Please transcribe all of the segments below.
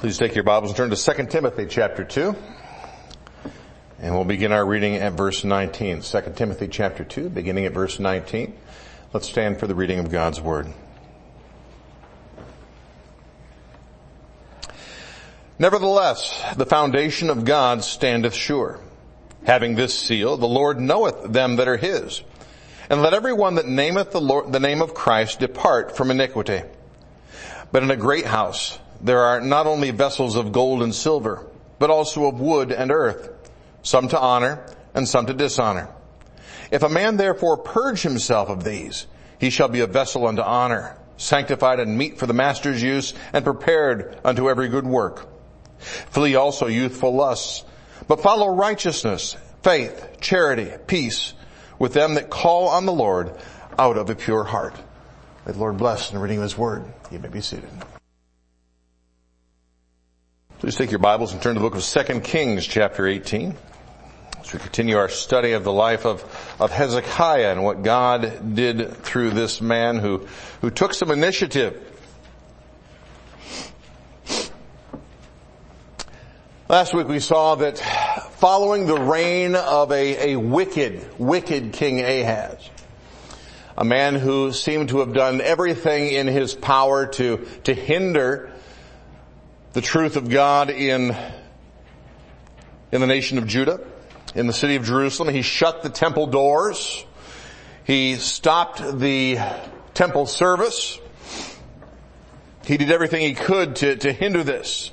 Please take your Bibles and turn to 2 Timothy chapter 2. And we'll begin our reading at verse 19. 2 Timothy chapter 2, beginning at verse 19. Let's stand for the reading of God's Word. Nevertheless, the foundation of God standeth sure. Having this seal, the Lord knoweth them that are his. And let every one that nameth the name of Christ depart from iniquity. But in a great house there are not only vessels of gold and silver, but also of wood and earth, some to honor and some to dishonor. If a man therefore purge himself of these, he shall be a vessel unto honor, sanctified and meet for the master's use, and prepared unto every good work. Flee also youthful lusts, but follow righteousness, faith, charity, peace, with them that call on the Lord out of a pure heart. May the Lord bless in the reading of His Word. You may be seated. Please take your Bibles and turn to the book of 2 Kings chapter 18. As we continue our study of the life of Hezekiah and what God did through this man who took some initiative. Last week we saw that following the reign of a wicked King Ahaz, a man who seemed to have done everything in his power to hinder the truth of God in the nation of Judah, in the city of Jerusalem. He shut the temple doors. He stopped the temple service. He did everything he could to hinder this.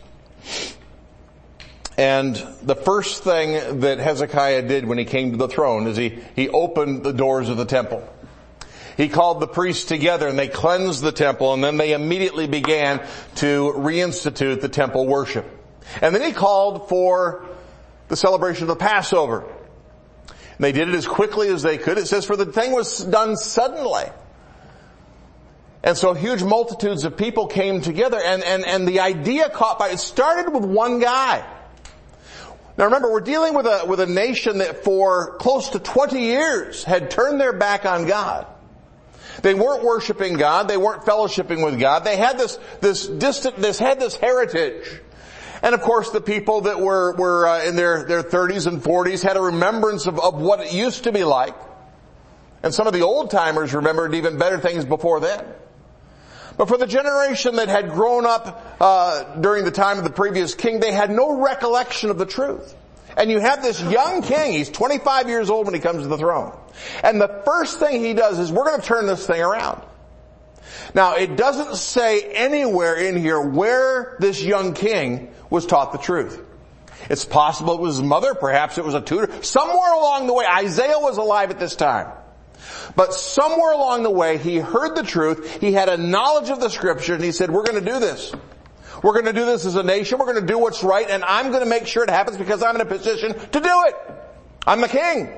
And the first thing that Hezekiah did when he came to the throne is he opened the doors of the temple. He called the priests together and they cleansed the temple, and then they immediately began to reinstitute the temple worship. And then he called for the celebration of the Passover. And they did it as quickly as they could. It says, for the thing was done suddenly. And so huge multitudes of people came together, and the idea caught fire. It started with one guy. Now remember, we're dealing with a nation that for close to 20 years had turned their back on God. They weren't worshiping God. They weren't fellowshipping with God. They had this heritage. And of course the people that were in their 30s and 40s had a remembrance of what it used to be like. And some of the old timers remembered even better things before then. But for the generation that had grown up during the time of the previous king, they had no recollection of the truth. And you have this young king, he's 25 years old when he comes to the throne. And the first thing he does is, we're going to turn this thing around. Now, it doesn't say anywhere in here where this young king was taught the truth. It's possible it was his mother, perhaps it was a tutor. Somewhere along the way, Isaiah was alive at this time. But somewhere along the way, he heard the truth, he had a knowledge of the scripture, and he said, we're going to do this. We're going to do this as a nation, we're going to do what's right, and I'm going to make sure it happens because I'm in a position to do it. I'm the king.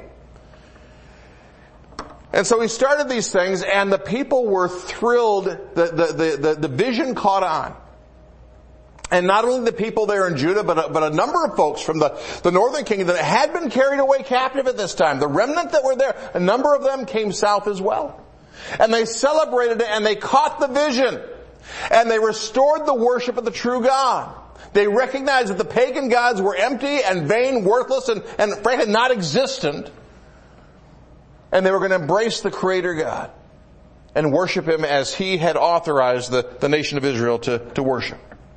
And so he started these things, and the people were thrilled. The vision caught on. And not only the people there in Judah, but a number of folks from the northern kingdom that had been carried away captive at this time. The remnant that were there, a number of them came south as well. And they celebrated it, and they caught the vision. And they restored the worship of the true God. They recognized that the pagan gods were empty and vain, worthless, and frankly not existent. And they were going to embrace the Creator God and worship Him as He had authorized the nation of Israel to worship.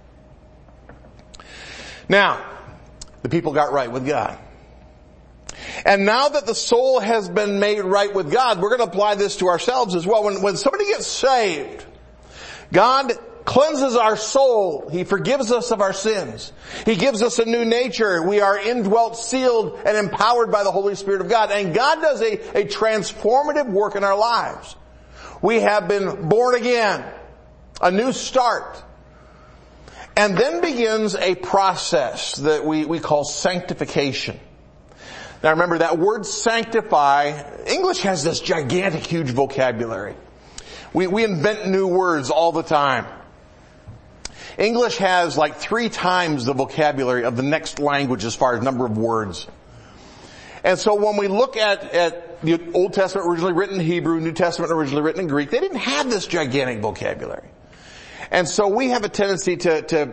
Now, the people got right with God. And now that the soul has been made right with God, we're going to apply this to ourselves as well. When somebody gets saved, God cleanses our soul. He forgives us of our sins. He gives us a new nature. We are indwelt, sealed, and empowered by the Holy Spirit of God. And God does a transformative work in our lives. We have been born again. A new start. And then begins a process that we call sanctification. Now remember, that word sanctify, English has this gigantic, huge vocabulary. We invent new words all the time. English has like 3 times the vocabulary of the next language as far as number of words. And so when we look at the Old Testament originally written in Hebrew, New Testament originally written in Greek, they didn't have this gigantic vocabulary. And so we have a tendency to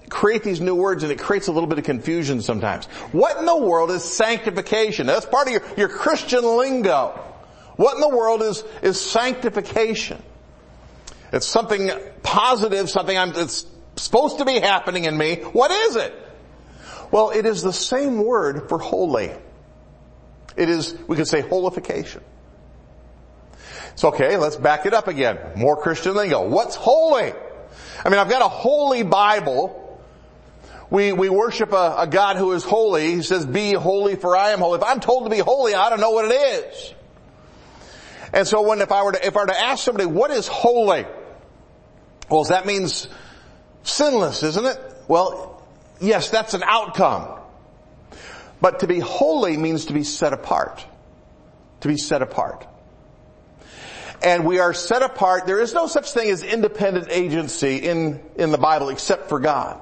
create these new words and it creates a little bit of confusion sometimes. What in the world is sanctification? That's part of your Christian lingo. What in the world is sanctification? It's something positive, something it's supposed to be happening in me. What is it? Well, it is the same word for holy. It is, we could say, holification. It's okay, let's back it up again. More Christian lingo. What's holy? I mean, I've got a holy Bible. We worship a God who is holy. He says, be holy for I am holy. If I'm told to be holy, I don't know what it is. And so if I were to ask somebody, what is holy? Well, that means sinless, isn't it? Well, yes, that's an outcome. But to be holy means to be set apart. To be set apart. And we are set apart. There is no such thing as independent agency in the Bible except for God.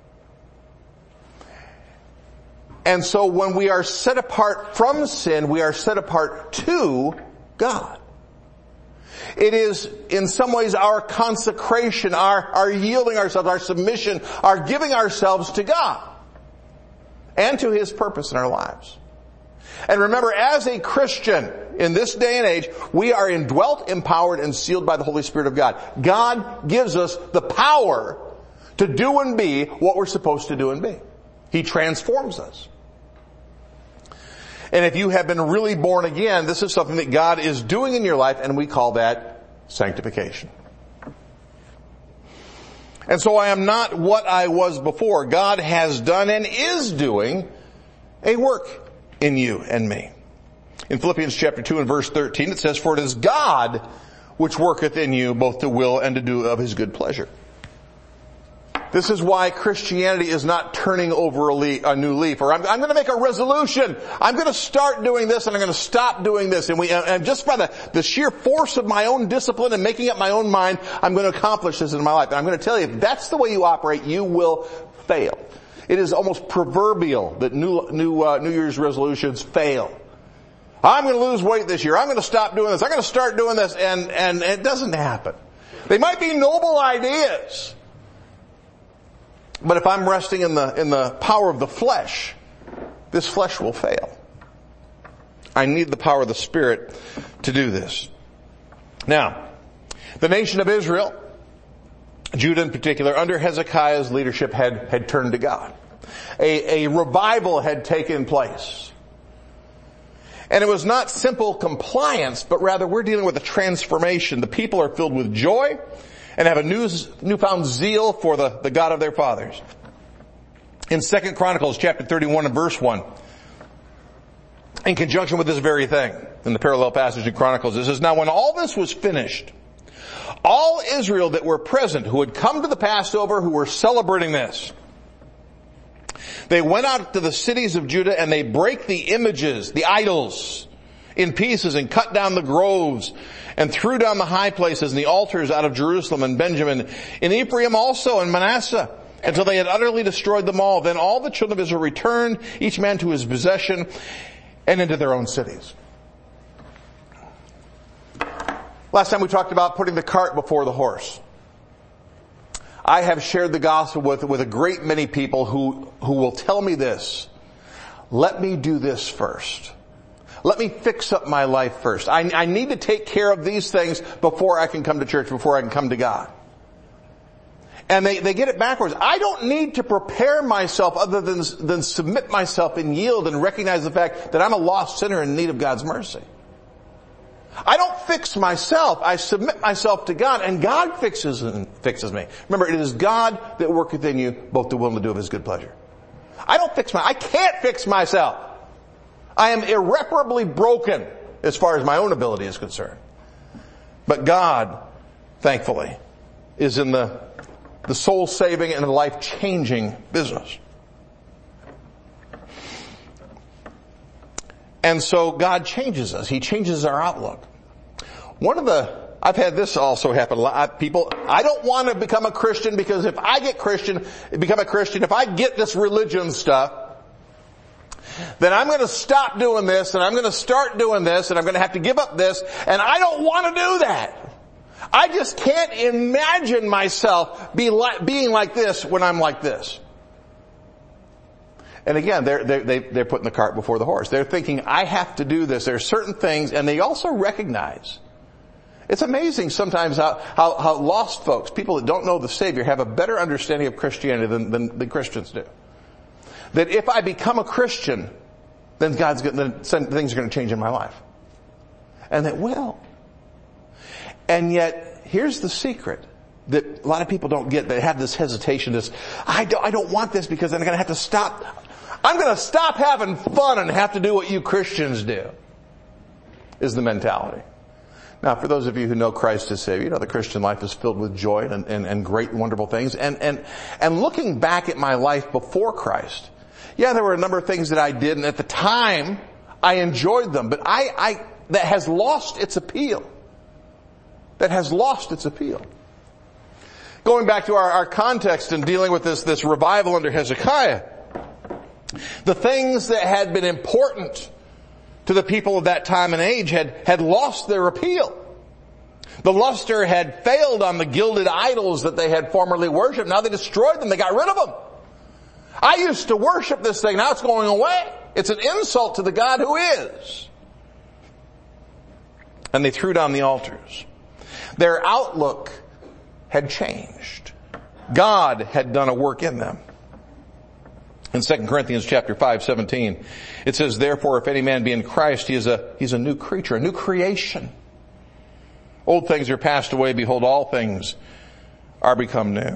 And so when we are set apart from sin, we are set apart to God. It is in some ways our consecration, our yielding ourselves, our submission, our giving ourselves to God and to His purpose in our lives. And remember, as a Christian in this day and age, we are indwelt, empowered, and sealed by the Holy Spirit of God. God gives us the power to do and be what we're supposed to do and be. He transforms us. And if you have been really born again, this is something that God is doing in your life, and we call that sanctification. And so I am not what I was before. God has done and is doing a work in you and me. In Philippians chapter 2 and verse 13, it says, for it is God which worketh in you both to will and to do of His good pleasure. This is why Christianity is not turning over a new leaf, or I'm going to make a resolution. I'm going to start doing this and I'm going to stop doing this. And just by the sheer force of my own discipline and making up my own mind, I'm going to accomplish this in my life. And I'm going to tell you, if that's the way you operate, you will fail. It is almost proverbial that New Year's resolutions fail. I'm going to lose weight this year. I'm going to stop doing this. I'm going to start doing this. And it doesn't happen. They might be noble ideas. But if I'm resting in the power of the flesh, this flesh will fail. I need the power of the Spirit to do this. Now, the nation of Israel, Judah in particular, under Hezekiah's leadership had turned to God. A revival had taken place. And it was not simple compliance, but rather we're dealing with a transformation. The people are filled with joy and have a newfound zeal for the God of their fathers. In 2 Chronicles chapter 31 and verse 1, in conjunction with this very thing, in the parallel passage in Chronicles, it says, now when all this was finished, all Israel that were present, who had come to the Passover, who were celebrating this, they went out to the cities of Judah and they brake the images, the idols, in pieces and cut down the groves and threw down the high places and the altars out of Jerusalem and Benjamin, in Ephraim also and Manasseh, until they had utterly destroyed them all. Then all the children of Israel returned, each man to his possession and into their own cities. Last time we talked about putting the cart before the horse. I have shared the gospel with a great many people who will tell me this. Let me do this first. Let me fix up my life first. I need to take care of these things before I can come to church, before I can come to God. And they get it backwards. I don't need to prepare myself other than submit myself and yield and recognize the fact that I'm a lost sinner in need of God's mercy. I don't fix myself. I submit myself to God, and God fixes me. Remember, it is God that worketh in you both to will and to do of His good pleasure. I can't fix myself. I am irreparably broken as far as my own ability is concerned. But God, thankfully, is in the soul-saving and the life-changing business. And so God changes us. He changes our outlook. I've had this also happen a lot. People, I don't want to become a Christian because if I become a Christian, if I get this religion stuff, then I'm going to stop doing this and I'm going to start doing this and I'm going to have to give up this, and I don't want to do that. I just can't imagine myself being like this when I'm like this. And again, they're putting the cart before the horse. They're thinking, I have to do this. There are certain things, and they also recognize. It's amazing sometimes how lost folks, people that don't know the Savior, have a better understanding of Christianity than the Christians do. That if I become a Christian, then things are going to change in my life. And it will. And yet, here's the secret that a lot of people don't get. They have this hesitation, I don't want this because then I'm going to have to stop. I'm going to stop having fun and have to do what you Christians do, is the mentality. Now, for those of you who know Christ as Savior, you know the Christian life is filled with joy and great and wonderful things. And looking back at my life before Christ, yeah, there were a number of things that I did, and at the time, I enjoyed them, but that has lost its appeal. That has lost its appeal. Going back to our context and dealing with this revival under Hezekiah, the things that had been important to the people of that time and age had lost their appeal. The luster had failed on the gilded idols that they had formerly worshipped. Now they destroyed them. They got rid of them. I used to worship this thing. Now it's going away. It's an insult to the God who is. And they threw down the altars. Their outlook had changed. God had done a work in them. In 2 Corinthians chapter 5:17, it says, therefore, if any man be in Christ, he's a new creature, a new creation. Old things are passed away. Behold, all things are become new.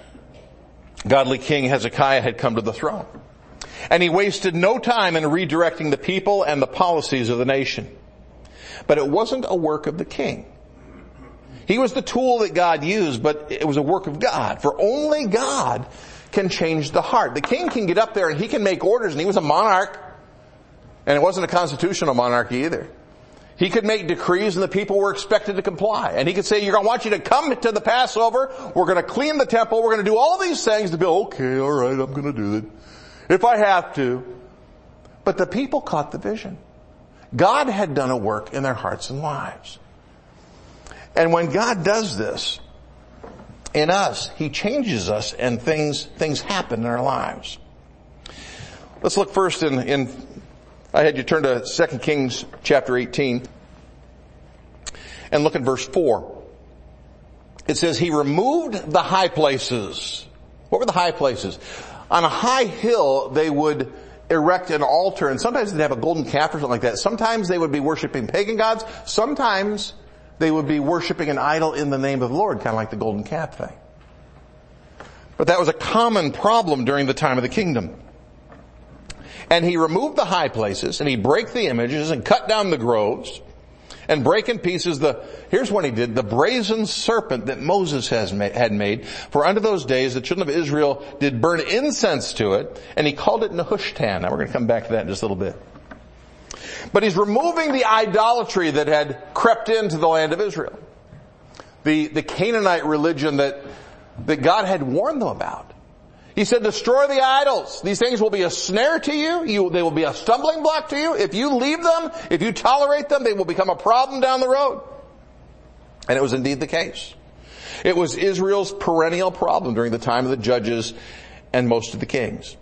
Godly King Hezekiah had come to the throne. And he wasted no time in redirecting the people and the policies of the nation. But it wasn't a work of the king. He was the tool that God used, but it was a work of God. For only God can change the heart. The king can get up there and he can make orders, and he was a monarch. And it wasn't a constitutional monarchy either. He could make decrees and the people were expected to comply. And he could say, I want you to come to the Passover, we're going to clean the temple, we're going to do all these things to be, okay, all right, I'm going to do it. If I have to. But the people caught the vision. God had done a work in their hearts and lives. And when God does this in us, He changes us and things happen in our lives. Let's look first I had you turn to 2 Kings chapter 18 and look at verse 4. It says, He removed the high places. What were the high places? On a high hill, they would erect an altar, and sometimes they'd have a golden calf or something like that. Sometimes they would be worshiping pagan gods. Sometimes they would be worshiping an idol in the name of the Lord, kind of like the golden calf thing. But that was a common problem during the time of the kingdom. And he removed the high places, and he brake the images, and cut down the groves, and brake in pieces here's what he did, the brazen serpent that Moses had made. For unto those days the children of Israel did burn incense to it, and he called it Nehushtan. Now we're going to come back to that in just a little bit. But he's removing the idolatry that had crept into the land of Israel. The Canaanite religion that God had warned them about. He said, destroy the idols. These things will be a snare to you. They will be a stumbling block to you. If you leave them, if you tolerate them, they will become a problem down the road. And it was indeed the case. It was Israel's perennial problem during the time of the judges and most of the kings.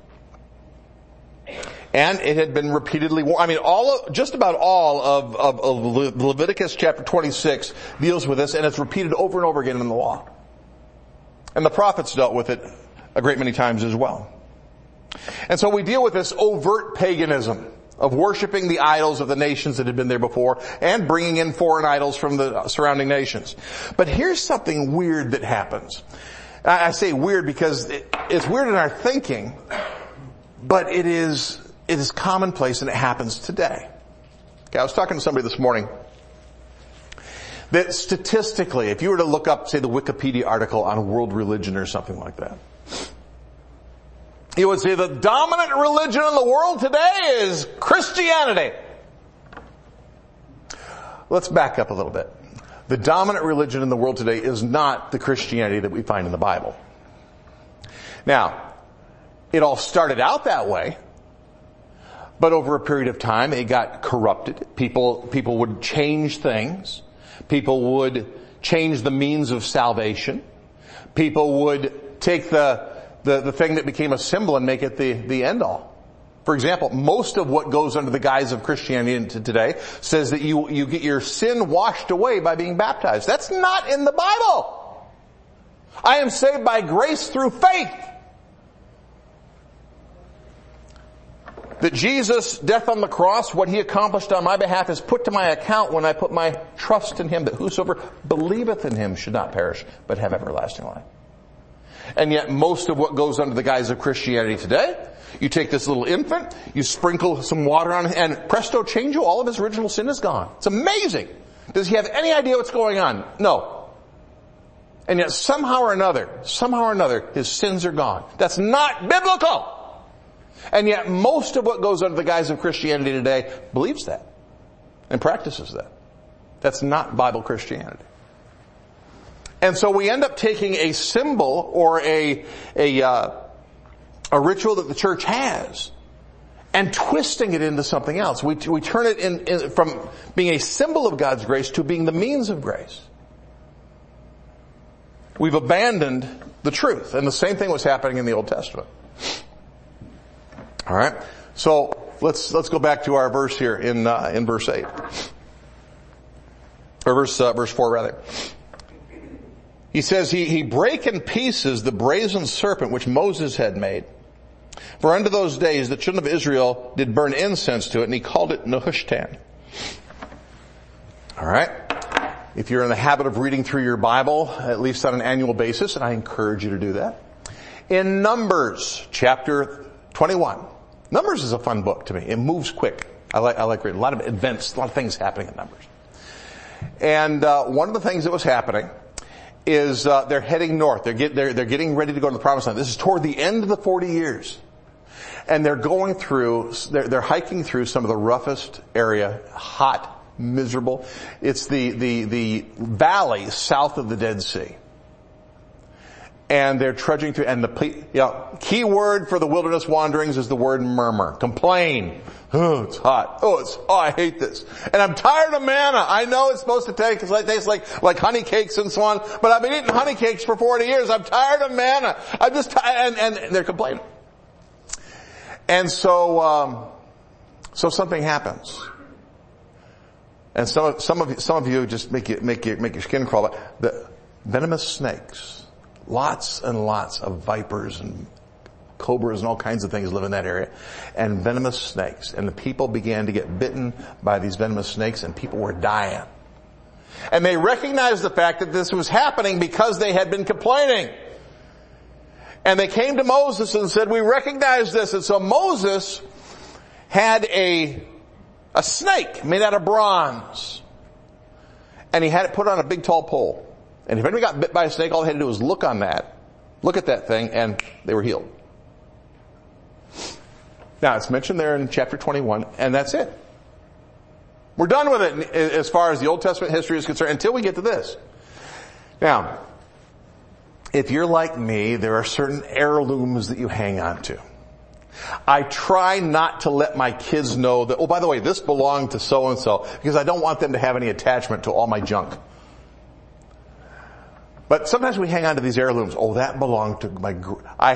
And it had been repeatedly, just about all of Leviticus chapter 26 deals with this, and it's repeated over and over again in the law. And the prophets dealt with it a great many times as well. And so we deal with this overt paganism of worshiping the idols of the nations that had been there before and bringing in foreign idols from the surrounding nations. But here's something weird that happens. I say weird because it's weird in our thinking, but it is commonplace and it happens today. Okay, I was talking to somebody this morning that statistically, if you were to look up, say, the Wikipedia article on world religion or something like that, you would say the dominant religion in the world today is Christianity. Let's back up a little bit. The dominant religion in the world today is not the Christianity that we find in the Bible. Now, it all started out that way, but over a period of time it got corrupted. People would change things. People would change the means of salvation. People would take the thing that became a symbol and make it the end all. For example, most of what goes under the guise of Christianity today says that you get your sin washed away by being baptized. That's not in the Bible. I am saved by grace through faith. That Jesus' death on the cross, what he accomplished on my behalf, is put to my account when I put my trust in him, that whosoever believeth in him should not perish, but have everlasting life. And yet most of what goes under the guise of Christianity today, you take this little infant, you sprinkle some water on it, and presto changeo, all of his original sin is gone. It's amazing. Does he have any idea what's going on? No. And yet somehow or another, his sins are gone. That's not biblical. And yet most of what goes under the guise of Christianity today believes that and practices that. That's not Bible Christianity. And so we end up taking a symbol or a ritual that the church has and twisting it into something else. We turn it in from being a symbol of God's grace to being the means of grace. We've abandoned the truth. And the same thing was happening in the Old Testament. All right. So let's go back to our verse here in verse 8. Or verse 4 rather. He says, he brake in pieces the brazen serpent which Moses had made. For unto those days the children of Israel did burn incense to it, and he called it Nehushtan. All right. If you're in the habit of reading through your Bible, at least on an annual basis, and I encourage you to do that, in Numbers chapter 21. Numbers is a fun book to me. It moves quick. I like reading. A lot of events, a lot of things happening in Numbers. And one of the things that was happening is they're heading north. They're getting ready to go to the Promised Land. This is toward the end of the 40 years. And they're going through, they're hiking through some of the roughest area, hot, miserable. It's the valley south of the Dead Sea. And they're trudging through, and the key word for the wilderness wanderings is the word murmur. Complain. Oh, it's hot. Oh, I hate this. And I'm tired of manna. I know it's supposed to taste like honey cakes and so on, but I've been eating honey cakes for 40 years. I'm tired of manna. I'm just tired, and they're complaining. And so something happens. And some of you just make your skin crawl. The venomous snakes. Lots and lots of vipers and cobras and all kinds of things live in that area. And venomous snakes. And the people began to get bitten by these venomous snakes, and people were dying. And they recognized the fact that this was happening because they had been complaining. And they came to Moses and said, we recognize this. And so Moses had a snake made out of bronze. And he had it put on a big tall pole. And if anybody got bit by a snake, all they had to do was look at that thing, and they were healed. Now, it's mentioned there in chapter 21, and that's it. We're done with it as far as the Old Testament history is concerned until we get to this. Now, if you're like me, there are certain heirlooms that you hang on to. I try not to let my kids know that, oh, by the way, this belonged to so-and-so, because I don't want them to have any attachment to all my junk. But sometimes we hang on to these heirlooms. Oh, that belonged to I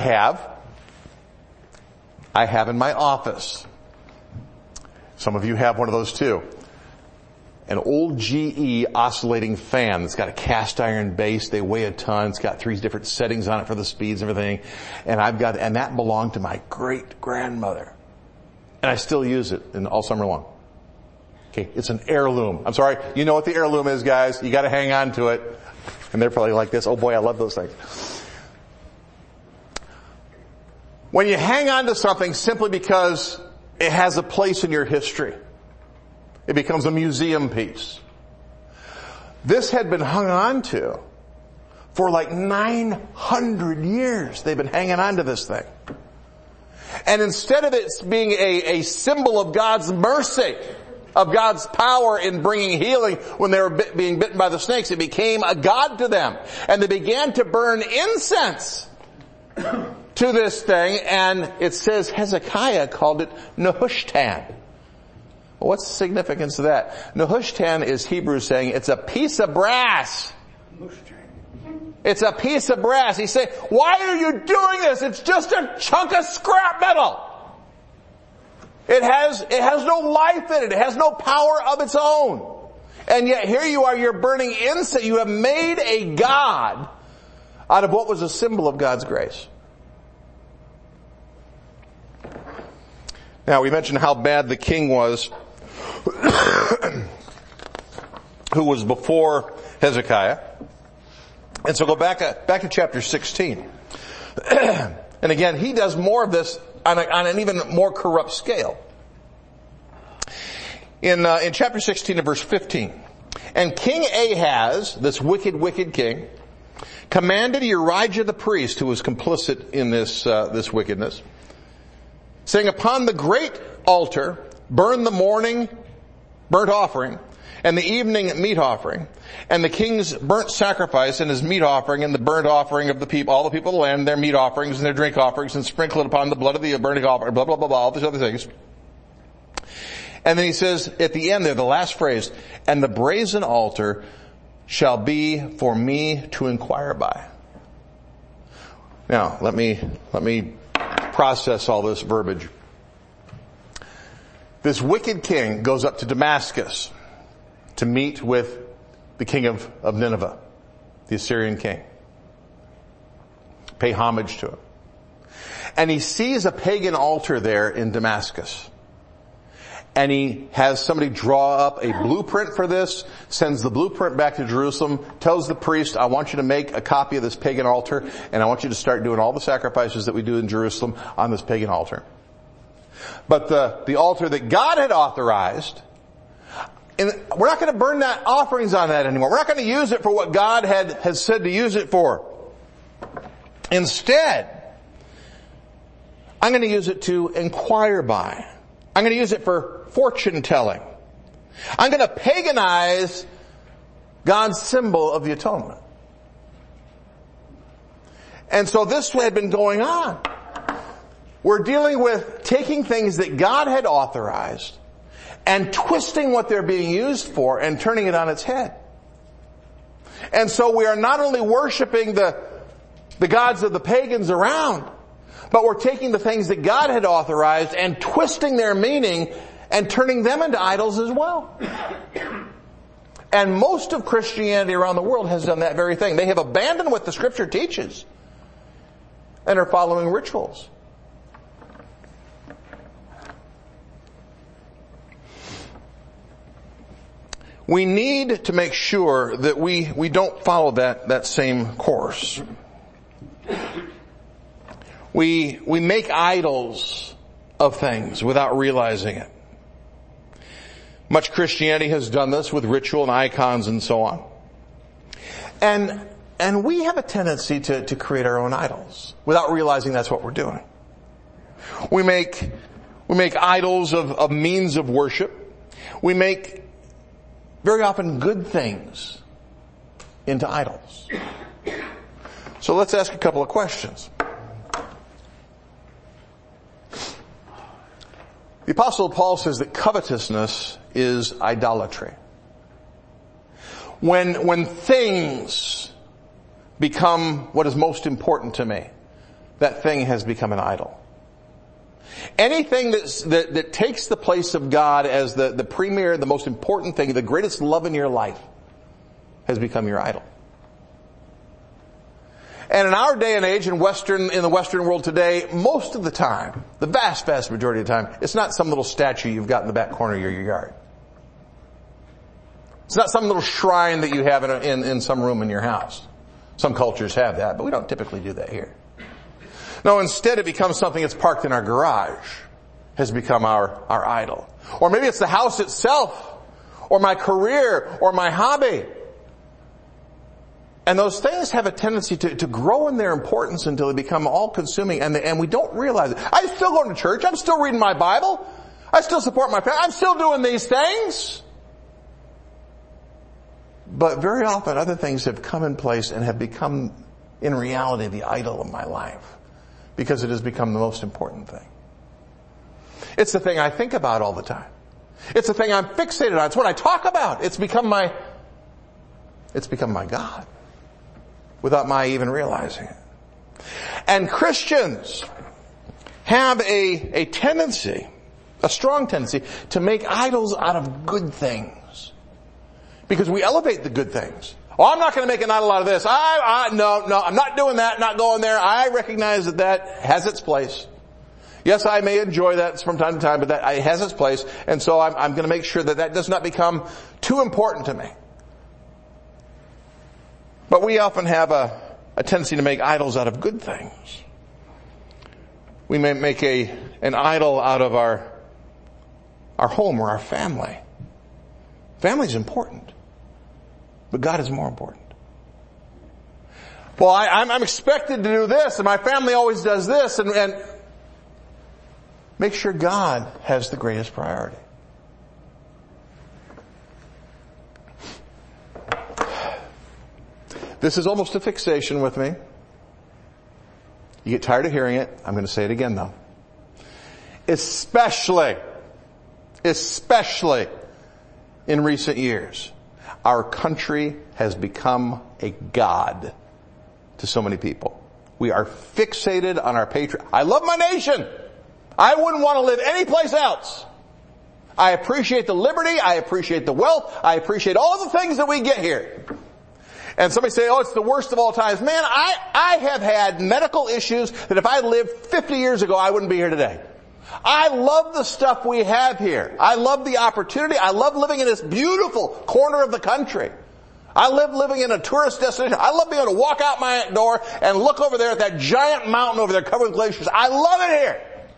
have in my office. Some of you have one of those too. An old GE oscillating fan that's got a cast iron base. They weigh a ton. It's got 3 different settings on it for the speeds and everything. And that belonged to my great grandmother. And I still use it all summer long. Okay. It's an heirloom. I'm sorry. You know what the heirloom is, guys. You gotta hang on to it. And they're probably like this. Oh boy, I love those things. When you hang on to something simply because it has a place in your history, it becomes a museum piece. This had been hung on to for like 900 years. They've been hanging on to this thing. And instead of it being a symbol of God's mercy, of God's power in bringing healing when they were being bitten by the snakes, it became a god to them. And they began to burn incense to this thing, and it says Hezekiah called it Nehushtan. Well, what's the significance of that? Nehushtan is Hebrew saying it's a piece of brass It's a piece of brass. He said, why are you doing this? It's just a chunk of scrap metal. It has no life in it. It has no power of its own. And yet here you are, you're burning incense. You have made a god out of what was a symbol of God's grace. Now we mentioned how bad the king was who was before Hezekiah. And so go back to chapter 16. And again, he does more of this on an even more corrupt scale. In chapter 16 and verse 15. And King Ahaz, this wicked king, commanded Urijah the priest, who was complicit in this wickedness, saying, upon the great altar, burn the morning burnt offering, and the evening meat offering, and the king's burnt sacrifice and his meat offering, and the burnt offering of the people, all the people of the land, their meat offerings and their drink offerings, and sprinkle it upon the blood of the burning offering, blah, blah, blah, blah, all these other things. And then he says, at the end there, the last phrase, and the brazen altar shall be for me to inquire by. Now, let me process all this verbiage. This wicked king goes up to Damascus to meet with the king of Nineveh, the Assyrian king. Pay homage to him. And he sees a pagan altar there in Damascus. And he has somebody draw up a blueprint for this, sends the blueprint back to Jerusalem, tells the priest, I want you to make a copy of this pagan altar, and I want you to start doing all the sacrifices that we do in Jerusalem on this pagan altar. But the altar that God had authorized, and we're not going to burn that offerings on that anymore. We're not going to use it for what God had said to use it for. Instead, I'm going to use it to inquire by. I'm going to use it for fortune telling. I'm going to paganize God's symbol of the atonement. And so this had been going on. We're dealing with taking things that God had authorized and twisting what they're being used for and turning it on its head. And so we are not only worshiping the gods of the pagans around, but we're taking the things that God had authorized and twisting their meaning and turning them into idols as well. And most of Christianity around the world has done that very thing. They have abandoned what the Scripture teaches and are following rituals. We need to make sure that we don't follow that same course. We make idols of things without realizing it. Much Christianity has done this with ritual and icons and so on. And we have a tendency to create our own idols without realizing that's what we're doing. We make idols of means of worship. We make very often good things into idols. So let's ask a couple of questions. The Apostle Paul says that covetousness is idolatry. When things become what is most important to me, that thing has become an idol. Anything that takes the place of God as the premier, the most important thing, the greatest love in your life, has become your idol. And in our day and age, in the Western world today, most of the time, the vast majority of the time, it's not some little statue you've got in the back corner of your yard. It's not some little shrine that you have in some room in your house. Some cultures have that, but we don't typically do that here. No, instead it becomes something that's parked in our garage, has become our idol. Or maybe it's the house itself, or my career, or my hobby. And those things have a tendency to grow in their importance until they become all-consuming, and we don't realize it. I'm still going to church. I'm still reading my Bible. I still support my family. I'm still doing these things. But very often other things have come in place and have become, in reality, the idol of my life, because it has become the most important thing. It's the thing I think about all the time. It's the thing I'm fixated on. It's what I talk about. It's become my God. without my even realizing it. And Christians have a tendency, a strong tendency, to make idols out of good things. Because we elevate the good things. Oh, I'm not going to make an idol out of this. No, I'm not doing that, not going there. I recognize that has its place. Yes, I may enjoy that from time to time, but that has its place. And so I'm going to make sure that does not become too important to me. But we often have a tendency to make idols out of good things. We may make an idol out of our home or our family. Family is important, but God is more important. Well, I'm expected to do this, and my family always does this, and make sure God has the greatest priority. This is almost a fixation with me. You get tired of hearing it. I'm going to say it again though. Especially in recent years, our country has become a god to so many people. We are fixated on our patriot. I love my nation. I wouldn't want to live anyplace else. I appreciate the liberty. I appreciate the wealth. I appreciate all the things that we get here. And somebody say, oh, it's the worst of all times. Man, I have had medical issues that if I lived 50 years ago, I wouldn't be here today. I love the stuff we have here. I love the opportunity. I love living in this beautiful corner of the country. I love living in a tourist destination. I love being able to walk out my door and look over there at that giant mountain over there covered with glaciers. I love it here.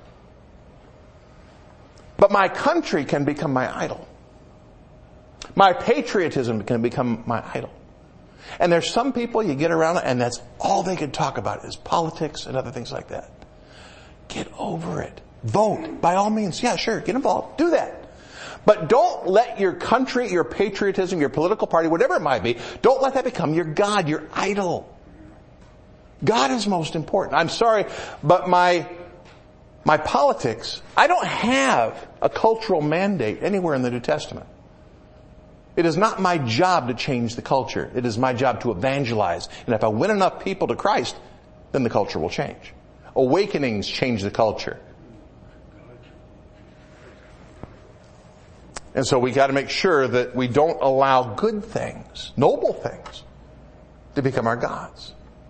But my country can become my idol. My patriotism can become my idol. And there's some people you get around and that's all they can talk about is politics and other things like that. Get over it. Vote. By all means. Yeah, sure. Get involved. Do that. But don't let your country, your patriotism, your political party, whatever it might be, don't let that become your God, your idol. God is most important. I'm sorry, but my politics, I don't have a cultural mandate anywhere in the New Testament. It is not my job to change the culture. It is my job to evangelize. And if I win enough people to Christ, then the culture will change. Awakenings change the culture. And so we got to make sure that we don't allow good things, noble things, to become our gods.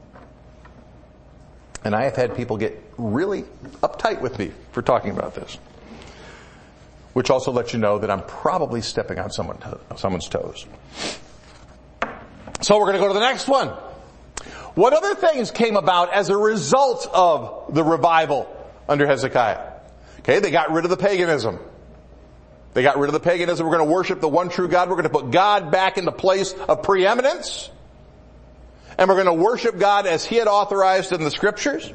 And I have had people get really uptight with me for talking about this. Which also lets you know that I'm probably stepping on someone's toes. So we're going to go to the next one. What other things came about as a result of the revival under Hezekiah? Okay, they got rid of the paganism. We're going to worship the one true God. We're going to put God back in the place of preeminence. And we're going to worship God as He had authorized in the Scriptures.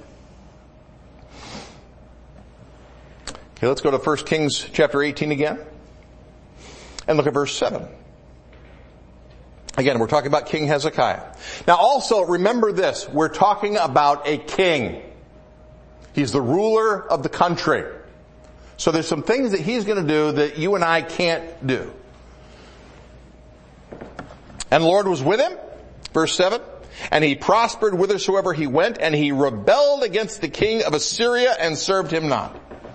Okay, let's go to 1 Kings chapter 18 again. And look at verse 7. Again, we're talking about King Hezekiah. Now also, remember this. We're talking about a king. He's the ruler of the country. So there's some things that he's going to do that you and I can't do. And the Lord was with him. Verse 7. And he prospered whithersoever he went, and he rebelled against the king of Assyria and served him not.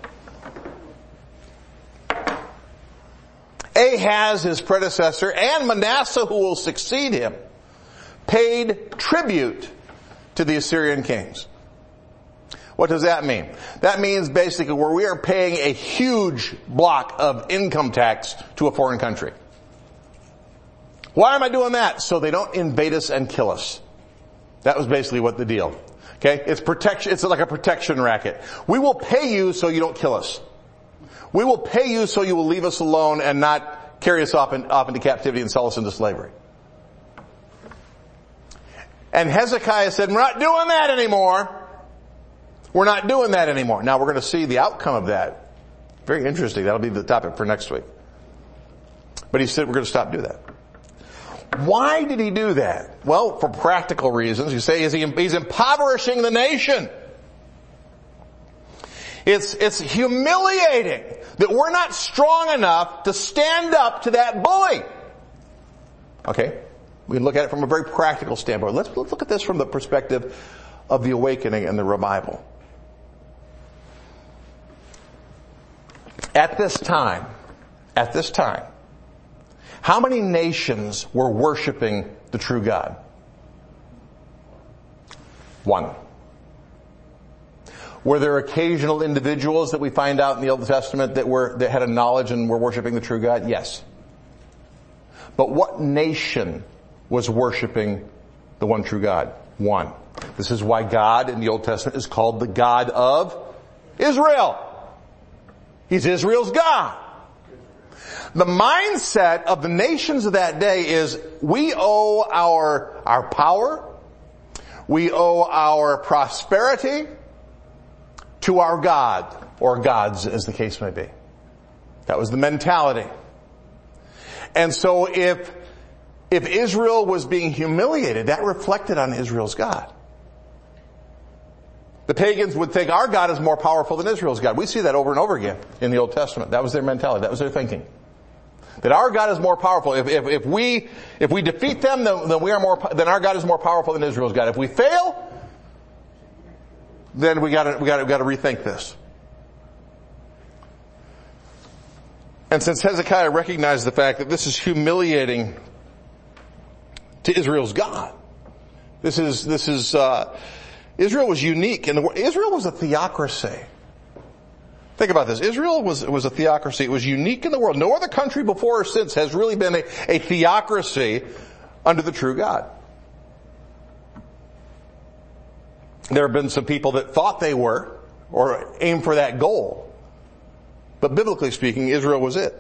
Ahaz, his predecessor, and Manasseh, who will succeed him, paid tribute to the Assyrian kings. What does that mean? That means basically where we are paying a huge block of income tax to a foreign country. Why am I doing that? So they don't invade us and kill us. That was basically what the deal. Okay? It's protection. It's like a protection racket. We will pay you so you don't kill us. We will pay you so you will leave us alone and not carry us off into captivity and sell us into slavery. And Hezekiah said, we're not doing that anymore. We're not doing that anymore. Now we're going to see the outcome of that. Very interesting. That'll be the topic for next week. But he said we're going to stop doing that. Why did he do that? Well, for practical reasons. You say he's impoverishing the nation. It's humiliating that we're not strong enough to stand up to that bully. Okay? We can look at it from a very practical standpoint. Let's look at this from the perspective of the awakening and the revival. At this time, how many nations were worshiping the true God? One. Were there occasional individuals that we find out in the Old Testament that had a knowledge and were worshiping the true God? Yes. But what nation was worshiping the one true God? One. This is why God in the Old Testament is called the God of Israel. He's Israel's God. The mindset of the nations of that day is we owe our power, we owe our prosperity to our God, or gods as the case may be. That was the mentality. And so if Israel was being humiliated, that reflected on Israel's God. The pagans would think our God is more powerful than Israel's God. We see that over and over again in the Old Testament. That was their mentality. That was their thinking. That our God is more powerful. If we defeat them, then our God is more powerful than Israel's God. If we fail, then we gotta rethink this. And since Hezekiah recognized the fact that this is humiliating to Israel's God, Israel was unique in the world. Israel was a theocracy. Think about this. Israel was a theocracy. It was unique in the world. No other country before or since has really been a theocracy under the true God. There have been some people that thought they were, or aimed for that goal. But biblically speaking, Israel was it.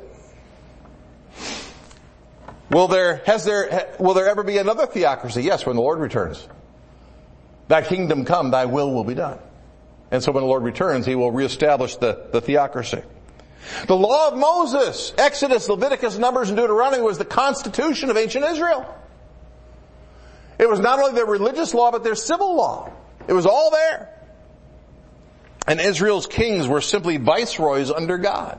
Will there ever be another theocracy? Yes, when the Lord returns. Thy kingdom come, thy will be done. And so when the Lord returns, He will reestablish the theocracy. The law of Moses, Exodus, Leviticus, Numbers, and Deuteronomy was the constitution of ancient Israel. It was not only their religious law, but their civil law. It was all there. And Israel's kings were simply viceroys under God.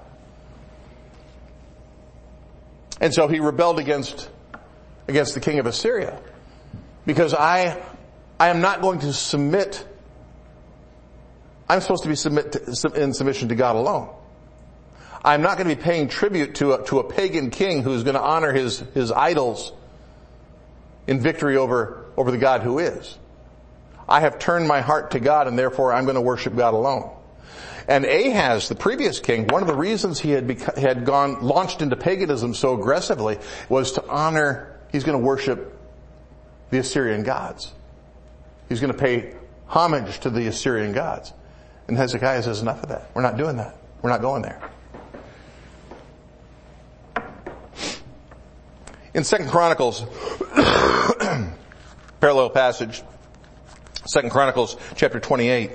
And so he rebelled against the king of Assyria. Because I am not going to submit. I'm supposed to be in submission to God alone. I'm not going to be paying tribute to a pagan king who's going to honor his idols in victory over the God who is. I have turned my heart to God, and therefore I'm going to worship God alone. And Ahaz, the previous king, one of the reasons he had launched into paganism so aggressively was to honor, he's going to worship the Assyrian gods. He's going to pay homage to the Assyrian gods. And Hezekiah says, enough of that. We're not doing that. We're not going there. In 2 Chronicles, parallel passage, 2 Chronicles chapter 28.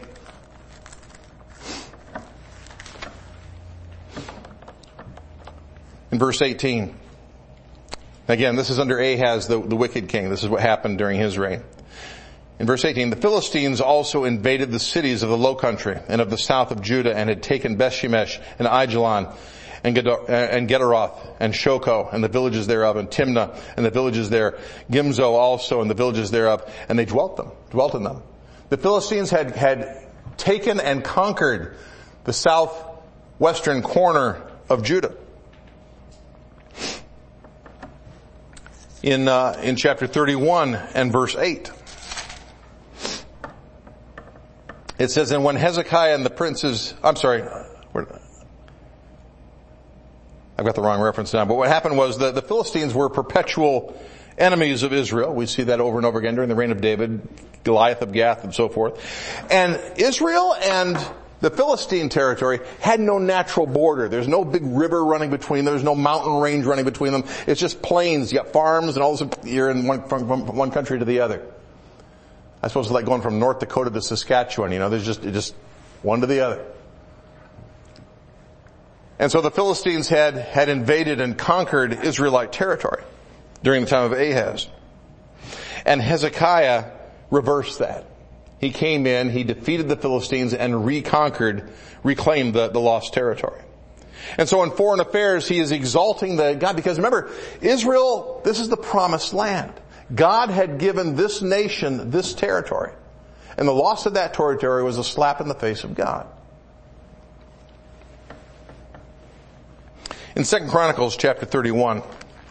In verse 18. Again, this is under Ahaz, the wicked king. This is what happened during his reign. In verse 18, the Philistines also invaded the cities of the low country and of the south of Judah and had taken Bethshemesh and Aijalon and Gederoth and Shoko and the villages thereof and Timnah and the villages there, Gimzo also and the villages thereof, and they dwelt in them. The Philistines had taken and conquered the southwestern corner of Judah. In chapter 31 and verse 8. It says, and when Hezekiah and the princes, I've got the wrong reference now, but what happened was the Philistines were perpetual enemies of Israel. We see that over and over again during the reign of David, Goliath of Gath and so forth. And Israel and the Philistine territory had no natural border. There's no big river running between them. There's no mountain range running between them. It's just plains. You got farms and all this. You're in from one country to the other. I suppose it's like going from North Dakota to Saskatchewan. There's just one to the other. And so the Philistines had invaded and conquered Israelite territory during the time of Ahaz. And Hezekiah reversed that. He came in, he defeated the Philistines and reclaimed the lost territory. And so in foreign affairs, he is exalting the God, because remember, Israel, this is the promised land. God had given this nation this territory. And the loss of that territory was a slap in the face of God. In 2 Chronicles chapter 31,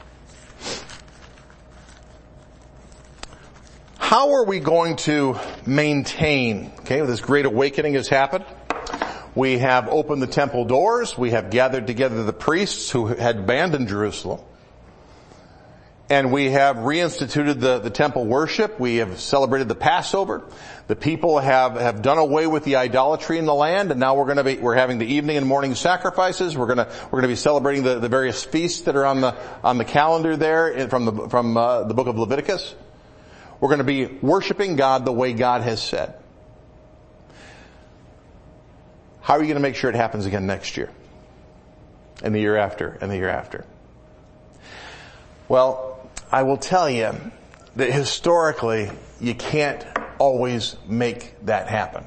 how are we going to maintain, this great awakening has happened. We have opened the temple doors. We have gathered together the priests who had abandoned Jerusalem. And we have reinstituted the temple worship. We have celebrated the Passover. The people have done away with the idolatry in the land, and now we're having the evening and morning sacrifices. We're gonna be celebrating the various feasts that are on the calendar there from the book of Leviticus. We're going to be worshiping God the way God has said. How are you going to make sure it happens again next year? And the year after, and the year after? Well, I will tell you that historically, you can't always make that happen.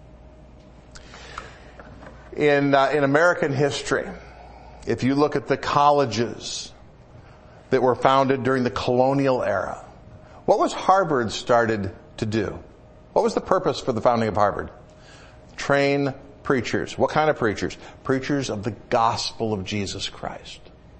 In American history, if you look at the colleges that were founded during the colonial era, what was Harvard started to do? What was the purpose for the founding of Harvard? Train preachers. What kind of preachers? Preachers of the gospel of Jesus Christ.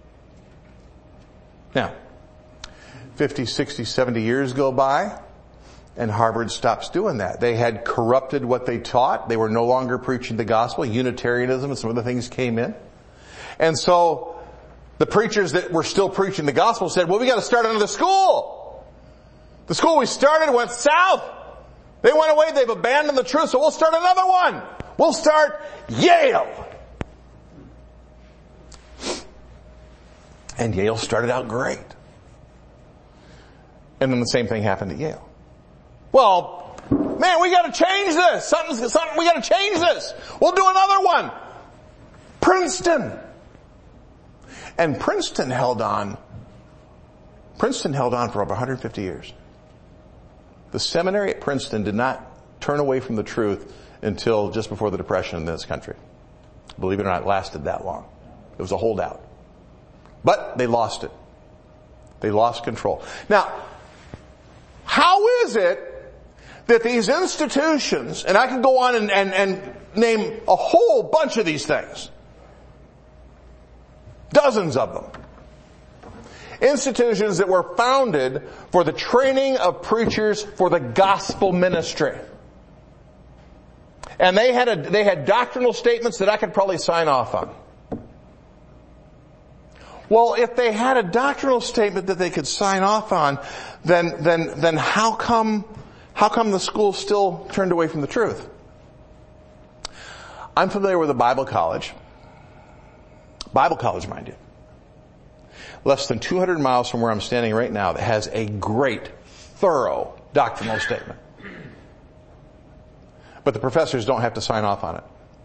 Now, 50, 60, 70 years go by, and Harvard stops doing that. They had corrupted what they taught. They were no longer preaching the gospel. Unitarianism and some other things came in. And so, the preachers that were still preaching the gospel said, well, we got to start another school. The school we started went south. They went away. They've abandoned the truth. So we'll start another one. We'll start Yale. And Yale started out great. And then the same thing happened at Yale. Well, man, we got to change this. Something. We got to change this. We'll do another one. Princeton. And Princeton held on for over 150 years. The seminary at Princeton did not turn away from the truth until just before the Depression in this country. Believe it or not, it lasted that long. It was a holdout. But they lost it. They lost control. Now, how is it that these institutions, and I can go on and name a whole bunch of these things, dozens of them, institutions that were founded for the training of preachers for the gospel ministry. And they had doctrinal statements that I could probably sign off on. Well, if they had a doctrinal statement that they could sign off on, then how come the school still turned away from the truth? I'm familiar with a Bible college, mind you, less than 200 miles from where I'm standing right now, that has a great, thorough doctrinal statement. But the professors don't have to sign off on it.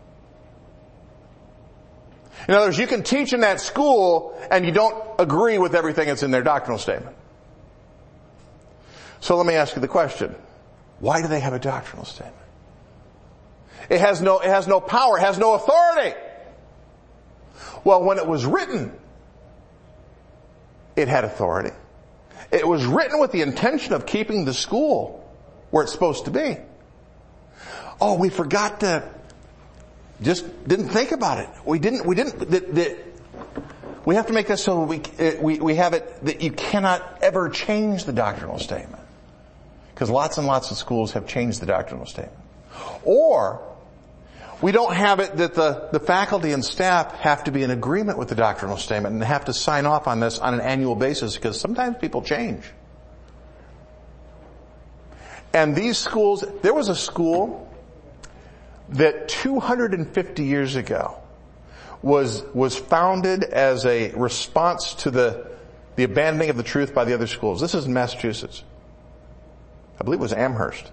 In other words, you can teach in that school and you don't agree with everything that's in their doctrinal statement. So let me ask you the question. Why do they have a doctrinal statement? It has no power, it has no authority. Well, when it was written, it had authority. It was written with the intention of keeping the school where it's supposed to be. Oh, we forgot to, just didn't think about it. We have to make this so we have it that you cannot ever change the doctrinal statement. Because lots and lots of schools have changed the doctrinal statement. Or, we don't have it that the faculty and staff have to be in agreement with the doctrinal statement and have to sign off on this on an annual basis, because sometimes people change. And these schools, there was a school that 250 years ago was founded as a response to the abandoning of the truth by the other schools. This is in Massachusetts. I believe it was Amherst.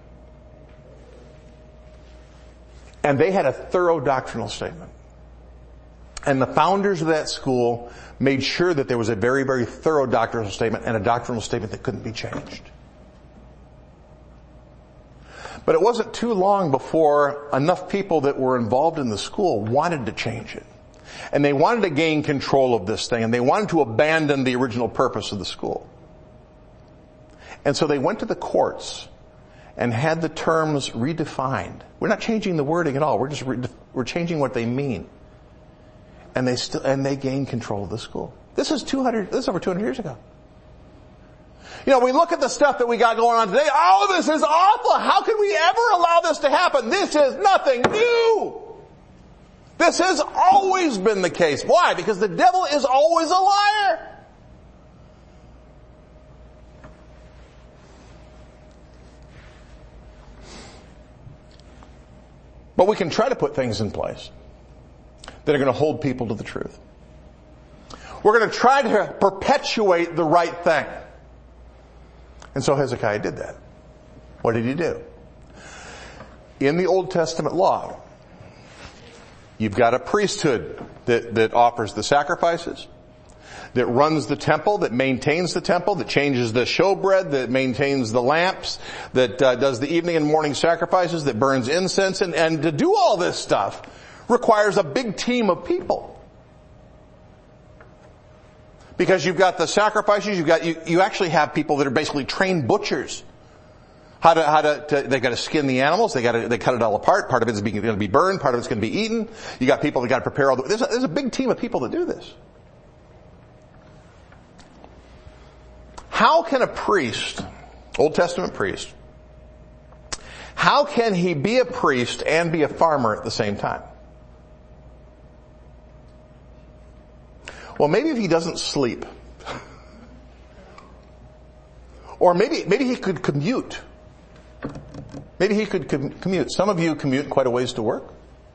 And they had a thorough doctrinal statement. And the founders of that school made sure that there was a very, very thorough doctrinal statement, and a doctrinal statement that couldn't be changed. But it wasn't too long before enough people that were involved in the school wanted to change it. And they wanted to gain control of this thing, and they wanted to abandon the original purpose of the school. And so they went to the courts and had the terms redefined. We're not changing the wording at all. We're changing what they mean. And they gained control of the school. This is over 200 years ago. We look at the stuff that we got going on today. Oh, this is awful. How can we ever allow this to happen? This is nothing new. This has always been the case. Why? Because the devil is always a liar. But we can try to put things in place that are going to hold people to the truth. We're going to try to perpetuate the right thing. And so Hezekiah did that. What did he do? In the Old Testament law, you've got a priesthood that offers the sacrifices, that runs the temple, that maintains the temple, that changes the showbread, that maintains the lamps, that does the evening and morning sacrifices, that burns incense. And to do all this stuff requires a big team of people. Because you've got the sacrifices, you actually have people that are basically trained butchers. They got to skin the animals, they cut it all apart. Part of it's going to be burned, part of it's going to be eaten. You got people that got to prepare all there's a big team of people that do this. How can a priest, Old Testament priest, how can he be a priest and be a farmer at the same time? Well, maybe if he doesn't sleep. Or maybe he could commute. Maybe he could commute. Some of you commute quite a ways to work.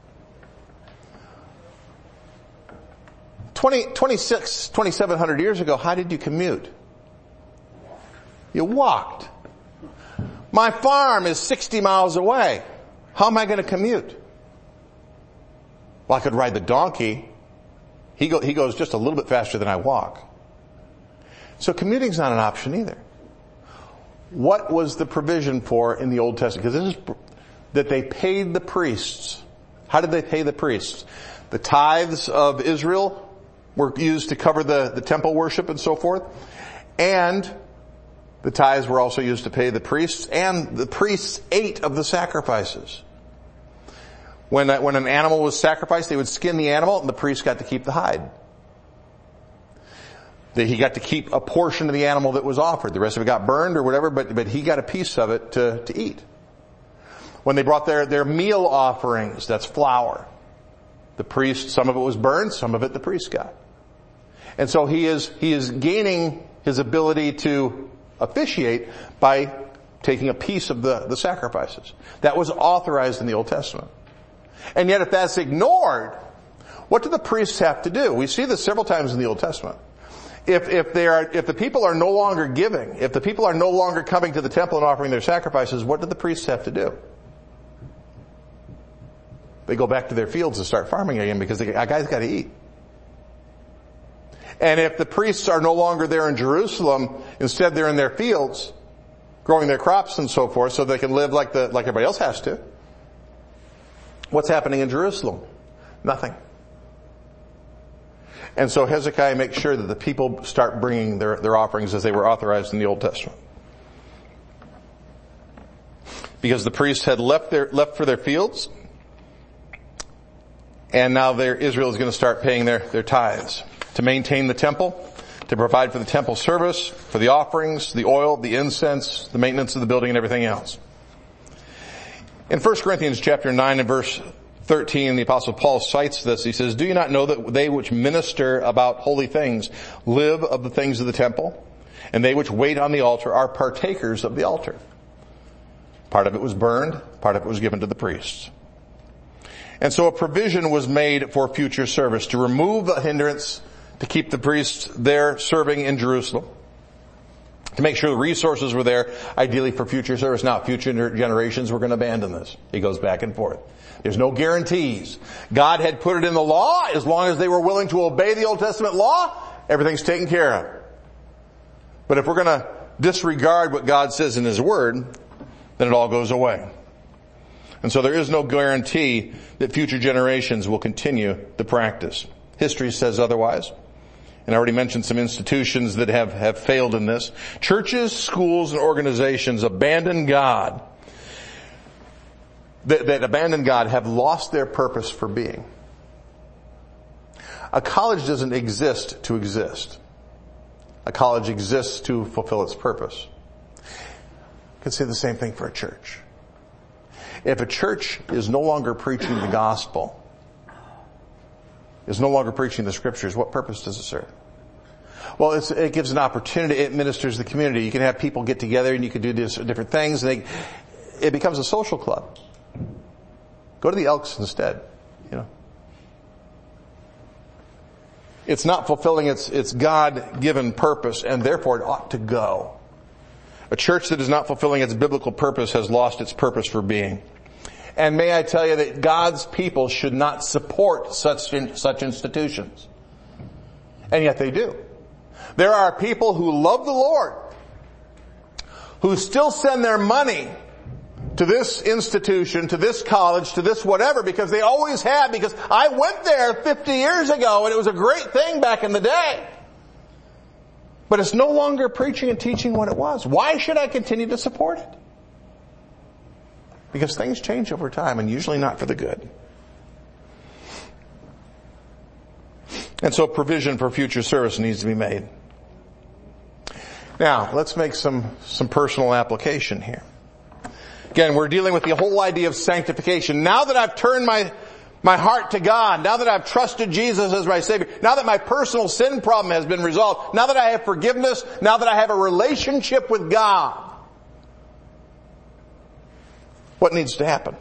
2,700 years ago, how did you commute? You walked. My farm is 60 miles away. How am I going to commute? Well, I could ride the donkey. He goes just a little bit faster than I walk. So commuting's not an option either. What was the provision for in the Old Testament? Because this is that they paid the priests. How did they pay the priests? The tithes of Israel were used to cover the temple worship and so forth. And the tithes were also used to pay the priests. And the priests ate of the sacrifices. When an animal was sacrificed, they would skin the animal and the priest got to keep the hide. He got to keep a portion of the animal that was offered. The rest of it got burned or whatever, but he got a piece of it to eat. When they brought their meal offerings, that's flour. The priest, some of it was burned, some of it the priest got. And so he is gaining his ability to officiate by taking a piece of the sacrifices. That was authorized in the Old Testament. And yet if that's ignored, what do the priests have to do? We see this several times in the Old Testament. If the people are no longer giving, if the people are no longer coming to the temple and offering their sacrifices, what do the priests have to do? They go back to their fields and start farming again because a guy's got to eat. And if the priests are no longer there in Jerusalem, instead they're in their fields, growing their crops and so forth, so they can live like everybody else has to. What's happening in Jerusalem? Nothing. And so Hezekiah makes sure that the people start bringing their offerings as they were authorized in the Old Testament. Because the priests had left for their fields, and now Israel is going to start paying their tithes to maintain the temple, to provide for the temple service, for the offerings, the oil, the incense, the maintenance of the building, and everything else. In 1 Corinthians chapter 9 and verse 13, the Apostle Paul cites this. He says, "Do you not know that they which minister about holy things live of the things of the temple? And they which wait on the altar are partakers of the altar." Part of it was burned, part of it was given to the priests. And so a provision was made for future service to remove a hindrance, to keep the priests there serving in Jerusalem, to make sure the resources were there, ideally for future service. Now, future generations were going to abandon this. He goes back and forth. There's no guarantees. God had put it in the law. As long as they were willing to obey the Old Testament law, everything's taken care of. But if we're going to disregard what God says in His Word, then it all goes away. And so there is no guarantee that future generations will continue the practice. History says otherwise. And I already mentioned some institutions that have failed in this. Churches, schools, and organizations abandon God. That abandon God have lost their purpose for being. A college doesn't exist to exist. A college exists to fulfill its purpose. You can say the same thing for a church. If a church is no longer preaching the gospel, is no longer preaching the scriptures, what purpose does it serve? Well, it gives an opportunity. It ministers the community. You can have people get together and you can do different things. And it becomes a social club. Go to the Elks instead, It's not fulfilling its God-given purpose, and therefore it ought to go. A church that is not fulfilling its biblical purpose has lost its purpose for being. And may I tell you that God's people should not support such institutions. And yet they do. There are people who love the Lord, who still send their money to this institution, to this college, to this whatever, because they always have, because I went there 50 years ago and it was a great thing back in the day. But it's no longer preaching and teaching what it was. Why should I continue to support it? Because things change over time, and usually not for the good. And so provision for future service needs to be made. Now, let's make some personal application here. Again, we're dealing with the whole idea of sanctification. Now that I've turned my heart to God, now that I've trusted Jesus as my Savior, now that my personal sin problem has been resolved, now that I have forgiveness, now that I have a relationship with God, what needs to happen?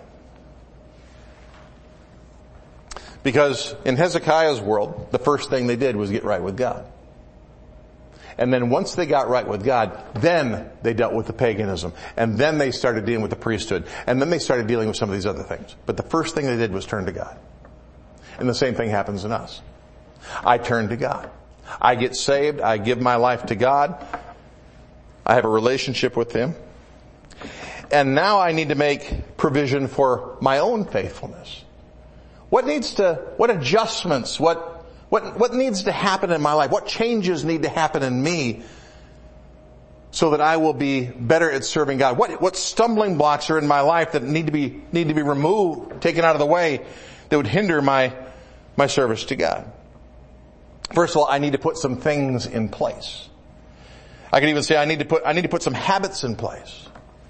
Because in Hezekiah's world, the first thing they did was get right with God. And then once they got right with God, then they dealt with the paganism. And then they started dealing with the priesthood. And then they started dealing with some of these other things. But the first thing they did was turn to God. And the same thing happens in us. I turn to God. I get saved. I give my life to God. I have a relationship with Him. And now I need to make provision for my own faithfulness. What adjustments, what needs to happen in my life? What changes need to happen in me so that I will be better at serving God? What stumbling blocks are in my life that need to be removed, taken out of the way, that would hinder my service to God? First of all, I need to put some things in place. I could even say I need to put some habits in place.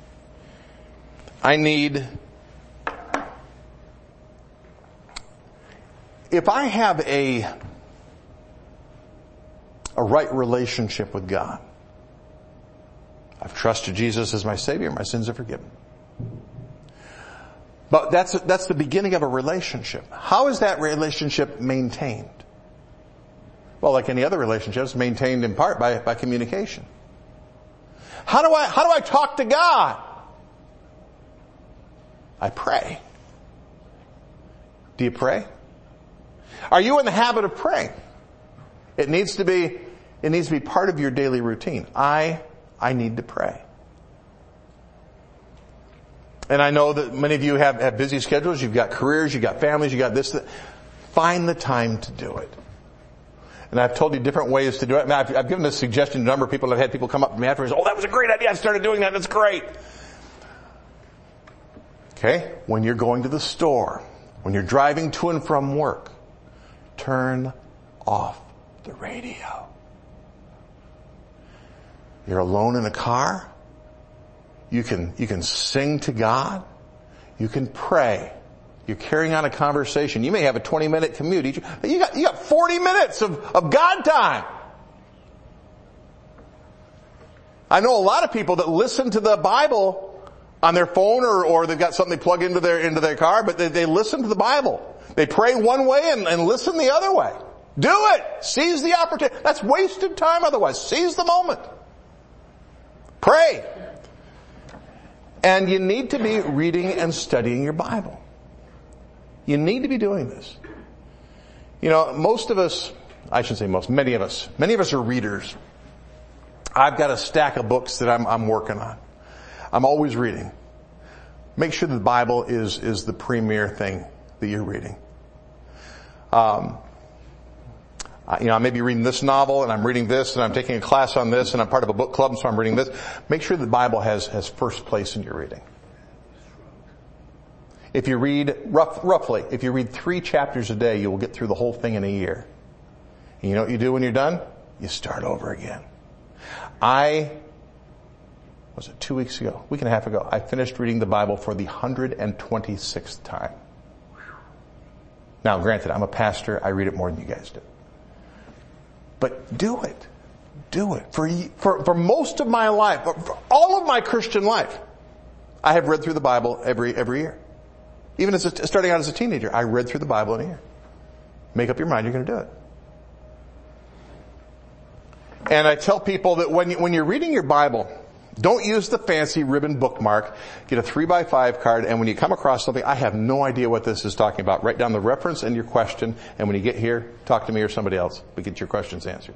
If I have a right relationship with God, I've trusted Jesus as my Savior, my sins are forgiven. But that's the beginning of a relationship. How is that relationship maintained? Well, like any other relationship, it's maintained in part by communication. How do I talk to God? I pray. Do you pray? Are you in the habit of praying? It needs to be part of your daily routine. I need to pray. And I know that many of you have busy schedules. You've got careers, you've got families, you've got this. Find the time to do it. And I've told you different ways to do it. Now, I've given this suggestion to a number of people. I've had people come up to me afterwards. Oh, that was a great idea. I started doing that. That's great. Okay? When you're going to the store, when you're driving to and from work, turn off the radio. You're alone in a car. You can sing to God. You can pray. You're carrying on a conversation. You may have a 20-minute commute. You got 40 minutes of God time. I know a lot of people that listen to the Bible on their phone or they've got something they plug into their car, but they listen to the Bible. They pray one way and listen the other way. Do it! Seize the opportunity. That's wasted time otherwise. Seize the moment. Pray. And you need to be reading and studying your Bible. You need to be doing this. Most of us, I shouldn't say most, many of us are readers. I've got a stack of books that I'm working on. I'm always reading. Make sure the Bible is the premier thing that you're reading. I may be reading this novel and I'm reading this and I'm taking a class on this and I'm part of a book club so I'm reading this. Make sure the Bible has first place in your reading. If you read, roughly, if you read 3 chapters a day, you will get through the whole thing in a year. And you know what you do when you're done? You start over again. Was it 2 weeks ago, week and a half ago, I finished reading the Bible for the 126th time. Now, granted, I'm a pastor. I read it more than you guys do. But do it. Do it. For most of my life, for all of my Christian life, I have read through the Bible every year. Even starting out as a teenager, I read through the Bible in a year. Make up your mind, you're going to do it. And I tell people that when you're reading your Bible, don't use the fancy ribbon bookmark. Get a 3x5 card, and when you come across something, I have no idea what this is talking about, write down the reference and your question, and when you get here, talk to me or somebody else. We get your questions answered.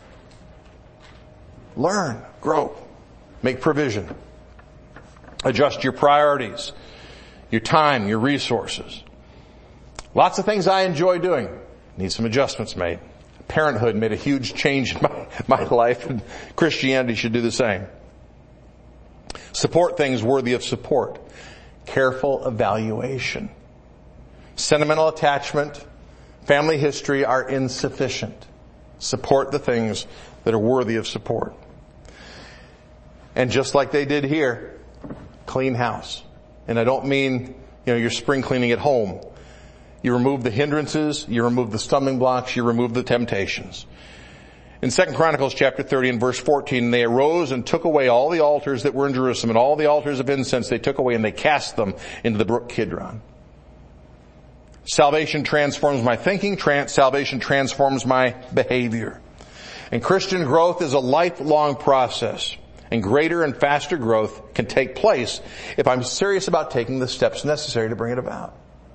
Learn, grow, make provision, adjust your priorities, your time, your resources. Lots of things I enjoy doing. Need some adjustments made. Parenthood made a huge change in my life, and Christianity should do the same. Support things worthy of support. Careful evaluation. Sentimental attachment, family history are insufficient. Support the things that are worthy of support. And just like they did here, clean house. And I don't mean, your spring cleaning at home. You remove the hindrances, you remove the stumbling blocks, you remove the temptations. In 2 Chronicles chapter 30 and verse 14, they arose and took away all the altars that were in Jerusalem, and all the altars of incense they took away, and they cast them into the brook Kidron. Salvation transforms my thinking, salvation transforms my behavior. And Christian growth is a lifelong process, and greater and faster growth can take place if I'm serious about taking the steps necessary to bring it about.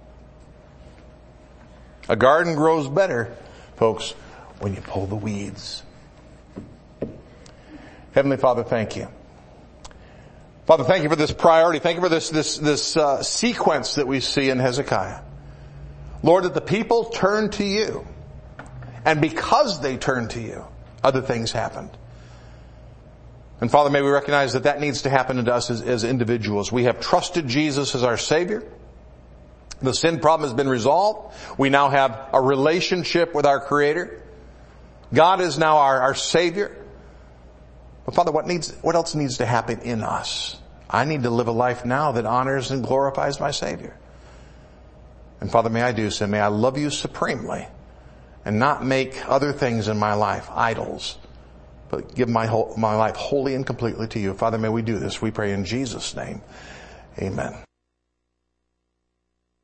A garden grows better, folks, when you pull the weeds. Heavenly Father, thank you. Father, thank you for this priority. Thank you for this sequence that we see in Hezekiah. Lord, that the people turned to you. And because they turned to you, other things happened. And Father, may we recognize that needs to happen to us as individuals. We have trusted Jesus as our Savior. The sin problem has been resolved. We now have a relationship with our Creator. God is now our Savior. But Father, what else needs to happen in us? I need to live a life now that honors and glorifies my Savior. And Father, may I do so. May I love you supremely and not make other things in my life idols, but give my life wholly and completely to you. Father, may we do this. We pray in Jesus' name. Amen.